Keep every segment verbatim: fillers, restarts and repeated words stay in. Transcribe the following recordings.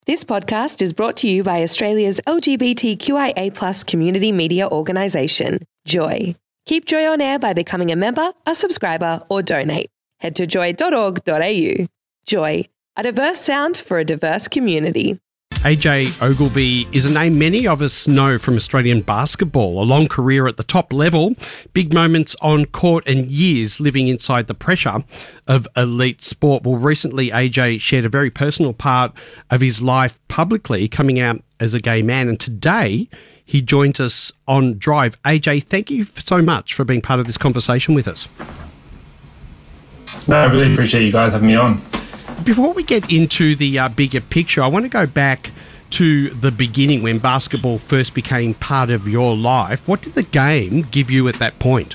This podcast is brought to you by Australia's L G B T Q I A plus community media organisation, Joy. Keep Joy on air by becoming a member, a subscriber, or donate. Head to joy dot org dot a u. Joy, a diverse sound for a diverse community. A J Ogilvy is a name many of us know from Australian basketball. A long career at the top level, big moments on court and years living inside the pressure of elite sport. Well, recently A J shared a very personal part of his life publicly, coming out as a gay man. And today he joins us on Drive. A J, thank you so much for being part of this conversation with us. No, I really appreciate you guys having me on. Before we get into the uh, bigger picture, I want to go back to the beginning when basketball first became part of your life. What did the game give you at that point?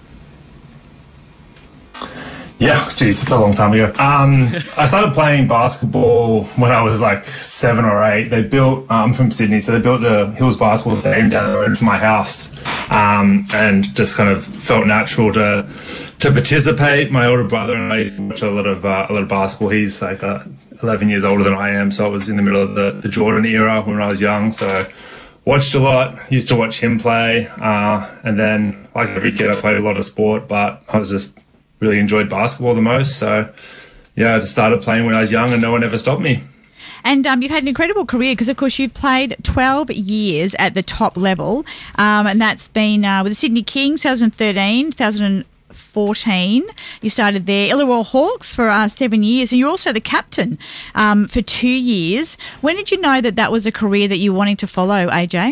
Yeah, geez, it's a long time ago. Um, I started playing basketball when I was like seven or eight. They built, I'm um, from Sydney, so they built the Hills Basketball Stadium down the road from my house, um, and just kind of felt natural to to participate. My older brother and I used to watch a lot of uh, a lot of basketball. He's like uh, eleven years older than I am, so I was in the middle of the, the Jordan era when I was young. So watched a lot. Used to watch him play, uh, and then like every kid, I played a lot of sport, but I was just really enjoyed basketball the most. So yeah, I just started playing when I was young, and no one ever stopped me. And um, you've had an incredible career because, of course, you've played twelve years at the top level, um, and that's been uh, with the Sydney Kings, twenty thirteen, twenty fourteen. You started there. Illawarra Hawks for uh, seven years, and you're also the captain um, for two years. When did you know that that was a career that you were wanting to follow, A J?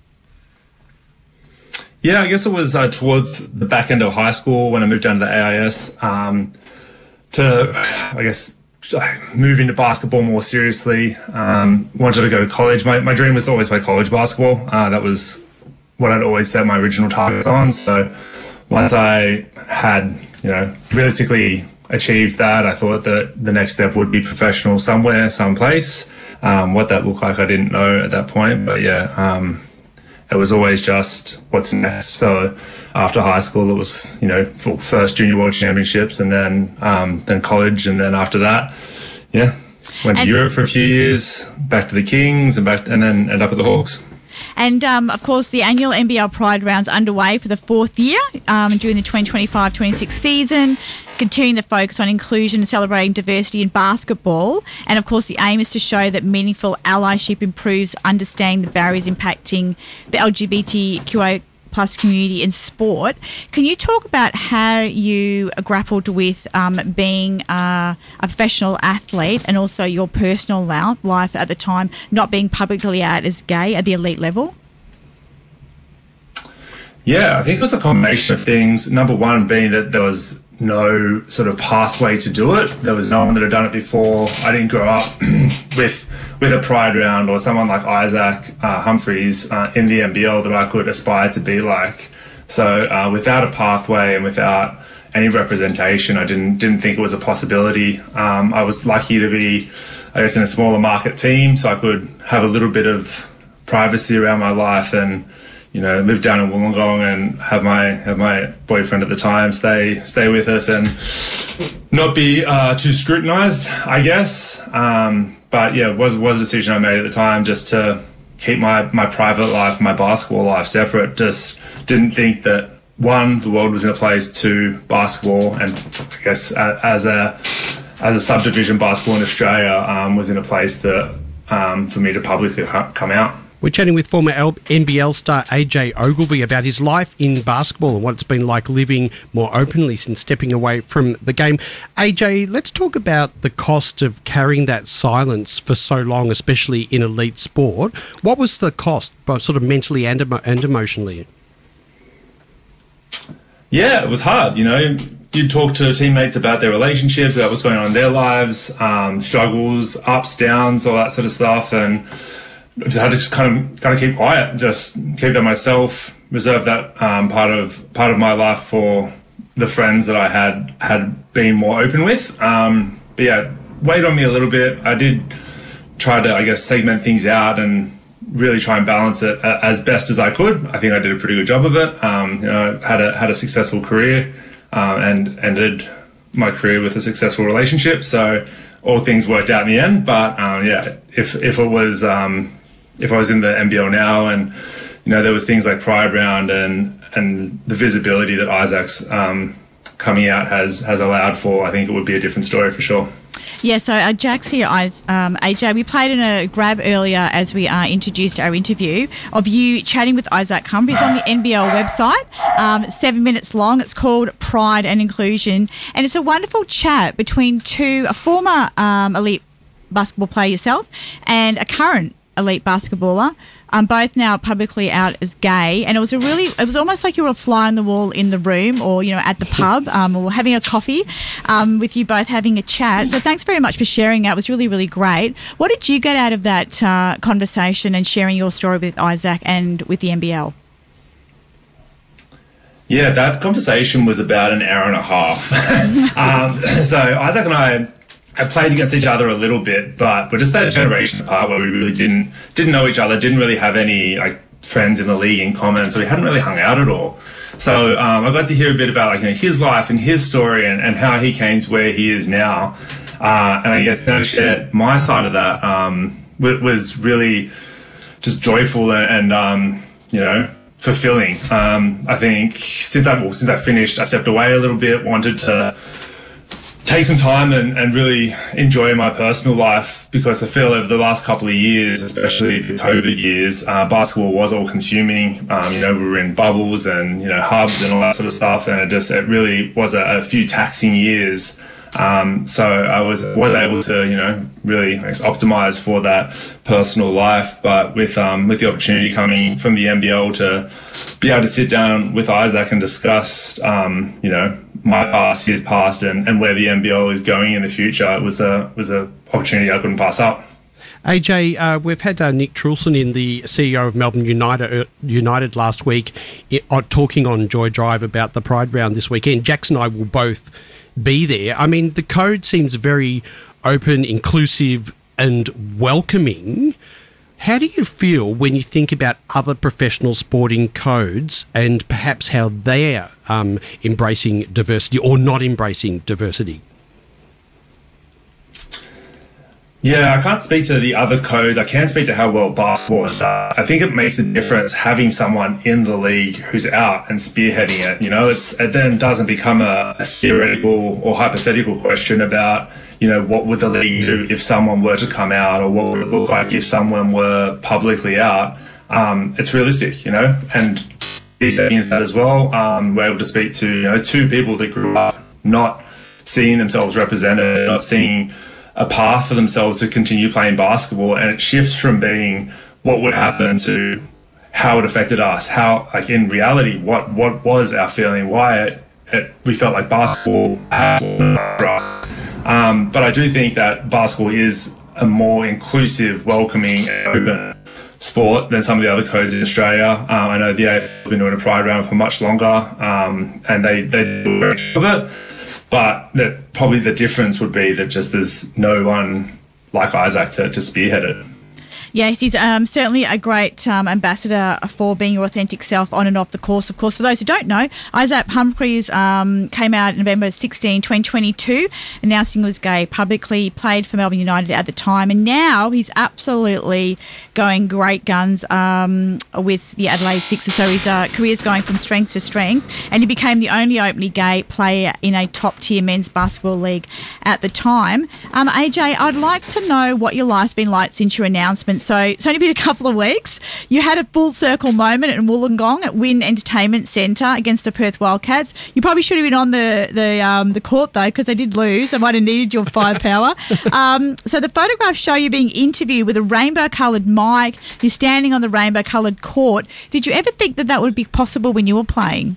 Yeah, I guess it was uh, towards the back end of high school when I moved down to the A I S um, to, I guess, move into basketball more seriously. Um, wanted to go to college. My, my dream was to always play college basketball. Uh, that was what I'd always set my original targets on. So once I had, you know, realistically achieved that, I thought that the next step would be professional somewhere, someplace. Um, what that looked like, I didn't know at that point. But yeah, um, it was always just what's next. So after high school, it was, you know, first junior world championships, and then um, then college, and then after that, yeah, went to and, Europe for a few years, back to the Kings, and back, and then ended up at the Hawks. And, um, of course, the annual N B L Pride rounds underway for the fourth year um, during the twenty twenty-five twenty-six season, continuing the focus on inclusion and celebrating diversity in basketball. And, of course, the aim is to show that meaningful allyship improves understanding the barriers impacting the L G B T Q I plus community in sport. Can you talk about how you grappled with um, being uh, a professional athlete and also your personal life at the time, not being publicly out as gay at the elite level? Yeah, I think it was a combination of things. Number one being that there was no sort of pathway to do it. There was no one that had done it before. I didn't grow up with with a Pride round or someone like Isaac uh, Humphries uh, in the N B L that I could aspire to be like. So uh, without a pathway and without any representation, I didn't didn't think it was a possibility. Um, I was lucky to be, I guess, in a smaller market team, so I could have a little bit of privacy around my life and, you know, live down in Wollongong and have my have my boyfriend at the time stay stay with us and not be uh, too scrutinised, I guess. Um, but yeah, it was was a decision I made at the time, just to keep my my private life, my basketball life separate. Just didn't think that, one, the world was in a place, two, basketball, and I guess as a as a subdivision, basketball in Australia um, was in a place that um, for me to publicly come out. We're chatting with former N B L star A J Ogilvy about his life in basketball and what it's been like living more openly since stepping away from the game. A J, let's talk about the cost of carrying that silence for so long, especially in elite sport. What was the cost, both sort of mentally and, emo- and emotionally? Yeah, it was hard, you know. You'd talk to teammates about their relationships, about what's going on in their lives, um, struggles, ups, downs, all that sort of stuff, and I just had to just kind of kind of keep quiet, just keep that myself, reserve that um, part of part of my life for the friends that I had had been more open with. Um, but yeah, weighed on me a little bit. I did try to, I guess, segment things out and really try and balance it as best as I could. I think I did a pretty good job of it. Um, you know, had a had a successful career um, and ended my career with a successful relationship. So all things worked out in the end. But um, yeah, if if it was um, if I was in the N B L now, and you know there was things like Pride Round and and the visibility that Isaac's um, coming out has has allowed for, I think it would be a different story for sure. Yeah, so uh, Jack's here, I, um, A J. We played in a grab earlier as we uh, introduced our interview of you chatting with Isaac Humber. It's on the N B L website, um, seven minutes long. It's called Pride and Inclusion, and it's a wonderful chat between two, a former um, elite basketball player yourself and a current elite basketballer, um, both now publicly out as gay. And it was a really, it was almost like you were a fly on the wall in the room, or, you know, at the pub, um, or having a coffee, um, with you both having a chat. So thanks very much for sharing that. It was really, really great. What did you get out of that uh, conversation and sharing your story with Isaac and with the N B L? Yeah, that conversation was about an hour and a half. um, so Isaac and I, I played against each other a little bit, but we're just that generation apart where we really didn't didn't know each other, didn't really have any like friends in the league in common, so we hadn't really hung out at all. So um, I got to hear a bit about like you know his life and his story and, and how he came to where he is now, uh, and I guess to share my side of that um, was really just joyful and, and um, you know fulfilling. Um, I think since I well, since I finished, I stepped away a little bit, wanted to take some time and, and really enjoy my personal life, because I feel over the last couple of years, especially the COVID years, uh, basketball was all consuming. Um, you know, we were in bubbles and, you know, hubs and all that sort of stuff. And it just, it really was a, a few taxing years. Um, so I was, was able to, you know, really I guess, optimize for that personal life. But with, um, with the opportunity coming from the N B L to be able to sit down with Isaac and discuss, um, you know, my past, his past, and, and where the N B L is going in the future, it was a was a opportunity I couldn't pass up. A J, uh, we've had uh, Nick Trulson in, the C E O of Melbourne United, uh, United last week, it, uh, talking on Joy Drive about the Pride Round this weekend. Jax and I will both be there. I mean, the code seems very open, inclusive, and welcoming. How do you feel when you think about other professional sporting codes and perhaps how they're um, embracing diversity or not embracing diversity? Yeah, I can't speak to the other codes. I can speak to how well basketball is done. I think it makes a difference having someone in the league who's out and spearheading it. You know, it's it then doesn't become a, a theoretical or hypothetical question about, you know, what would the league do if someone were to come out, or what would it look like if someone were publicly out? Um, it's realistic, you know, and against that as well. Um, we're able to speak to, you know, two people that grew up not seeing themselves represented, not seeing a path for themselves to continue playing basketball, and it shifts from being what would happen to how it affected us, how, like, in reality, what what was our feeling, why it, it, we felt like basketball had for us. Um, but I do think that basketball is a more inclusive, welcoming, and open sport than some of the other codes in Australia. Um, I know the A F L has been doing a Pride Round for much longer, um, and they, they do very much of it. But that probably the difference would be that just there's no one like Isaac to, to spearhead it. Yes, he's um, certainly a great um, ambassador for being your authentic self on and off the course. Of course, for those who don't know, Isaac Humphries um, came out November sixteenth, twenty twenty-two, announcing he was gay publicly. He played for Melbourne United at the time, and now he's absolutely going great guns um, with the Adelaide Sixers. So his uh, career's going from strength to strength, and he became the only openly gay player in a top-tier men's basketball league at the time. Um, A J, I'd like to know what your life's been like since your announcement. So it's only been a couple of weeks. You had a full circle moment in Wollongong at Wynn Entertainment Centre against the Perth Wildcats. You probably should have been on the the um, the court though, because they did lose. They might have needed your firepower. um, so the photographs show you being interviewed with a rainbow-coloured mic. You're standing on the rainbow-coloured court. Did you ever think that that would be possible when you were playing?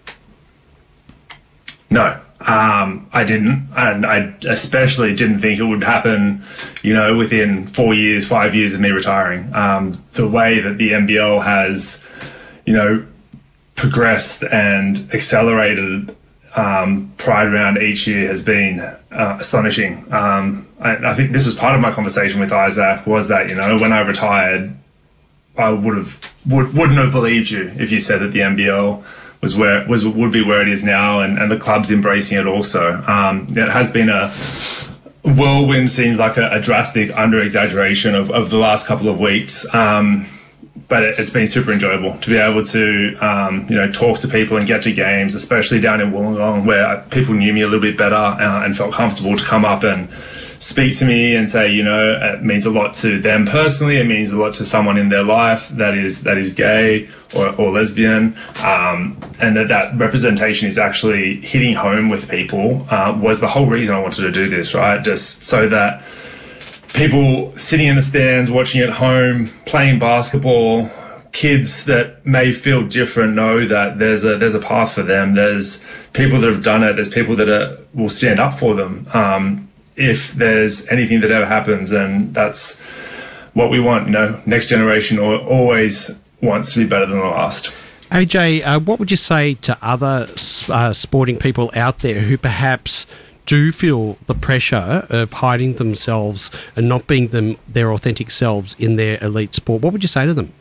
No. Um, I didn't, and I especially didn't think it would happen, you know, within four years, five years of me retiring. Um, the way that the N B L has, you know, progressed and accelerated um, Pride Round each year has been uh, astonishing. Um, I, I think this was part of my conversation with Isaac, was that, you know, when I retired, I would have would, wouldn't have believed you if you said that the N B L was where was would be where it is now, and, and the club's embracing it also. Um, it has been a whirlwind seems like a, a drastic under-exaggeration of, of the last couple of weeks. Um, but it, it's been super enjoyable to be able to, um, you know, talk to people and get to games, especially down in Wollongong, where people knew me a little bit better uh, and felt comfortable to come up and speak to me and say, you know, it means a lot to them personally. It means a lot to someone in their life that is that is gay or, or lesbian, um, and that that representation is actually hitting home with people uh, was the whole reason I wanted to do this, right? Just so that people sitting in the stands, watching at home, playing basketball, kids that may feel different know that there's a there's a path for them. There's people that have done it. There's people that are, will stand up for them. Um, if there's anything that ever happens, and that's what we want, you know, next generation always wants to be better than the last. A J, uh, what would you say to other uh, sporting people out there who perhaps do feel the pressure of hiding themselves and not being them their authentic selves in their elite sport? What would you say to them?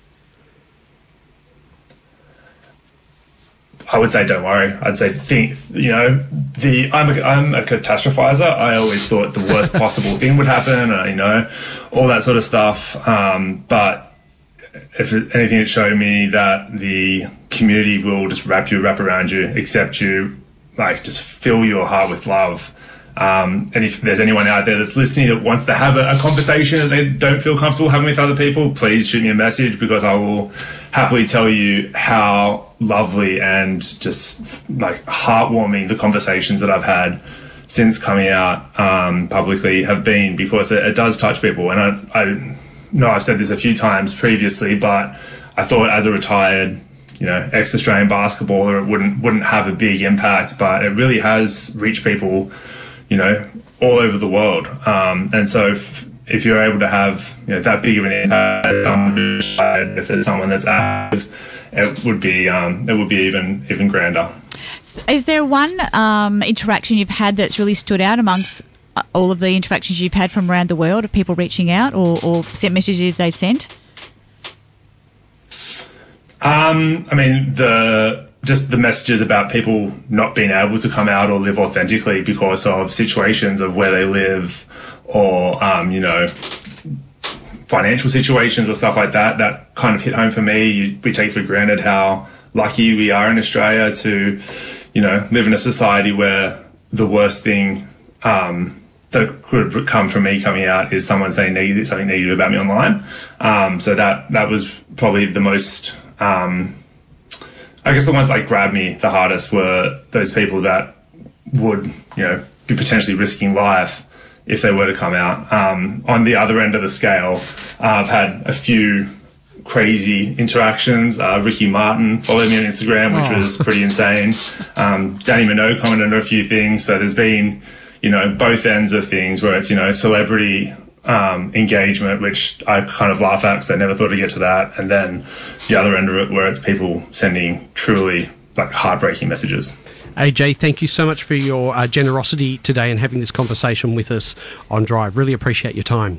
I would say, don't worry. I'd say, think, you know, the I'm a, I'm a catastrophizer. I always thought the worst possible thing would happen, uh, you know, all that sort of stuff. Um, but if anything, it showed me that the community will just wrap you, wrap around you, accept you, like just fill your heart with love. Um, and if there's anyone out there that's listening that wants to have a, a conversation that they don't feel comfortable having with other people, please shoot me a message, because I will happily tell you how lovely and just like heartwarming the conversations that I've had since coming out um, publicly have been, because it, it does touch people. And I, I know I've said this a few times previously, but I thought as a retired, you know, ex-Australian basketballer, it wouldn't wouldn't have a big impact, but it really has reached people, you know, all over the world. Um, and so if, if you're able to have, you know, that big of an impact, if there's someone that's active, it would be um, it would be even even grander. Is there one um, interaction you've had that's really stood out amongst all of the interactions you've had from around the world of people reaching out or, or sent messages they've sent? Um, I mean, the just the messages about people not being able to come out or live authentically because of situations of where they live, or um, you know, financial situations or stuff like that. That kind of hit home for me. You, we take for granted how lucky we are in Australia to, you know, live in a society where the worst thing um, that could come from me coming out is someone saying negative, something negative about me online. Um, so that that was probably the most. Um, I guess the ones that like, grabbed me the hardest were those people that would, you know, be potentially risking life if they were to come out. Um, on the other end of the scale, uh, I've had a few crazy interactions. Uh, Ricky Martin followed me on Instagram, which oh. was pretty insane. Um, Danny Minogue commented on a few things. So there's been, you know, both ends of things where it's, you know, celebrity um, engagement, which I kind of laugh at because I never thought I'd get to that. And then the other end of it where it's people sending truly like heartbreaking messages. A J, thank you so much for your uh, generosity today and having this conversation with us on Drive. Really appreciate your time.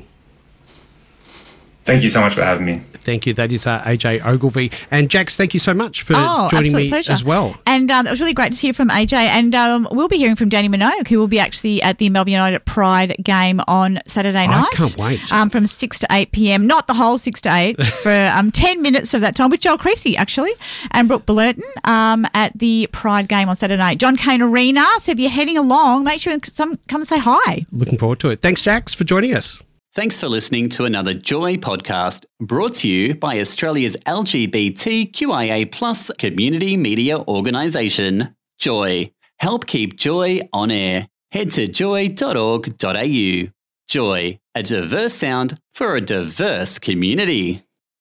Thank you so much for having me. Thank you. That is uh, A J Ogilvie. And Jax, thank you so much for oh, joining me pleasure. as well. And um, it was really great to hear from A J. And um, we'll be hearing from Danny Minogue, who will be actually at the Melbourne United Pride game on Saturday night. I can't wait. Um, from six to eight p.m. Not the whole six to eight, for um, ten minutes of that time with Joel Creasy, actually, and Brooke Bulletin um, at the Pride game on Saturday night. John Cain Arena. So if you're heading along, make sure and some, come and say hi. Looking forward to it. Thanks, Jax, for joining us. Thanks for listening to another Joy podcast brought to you by Australia's L G B T Q I A plus community media organisation, Joy. Help keep Joy on air. Head to joy dot org dot a u. Joy, a diverse sound for a diverse community.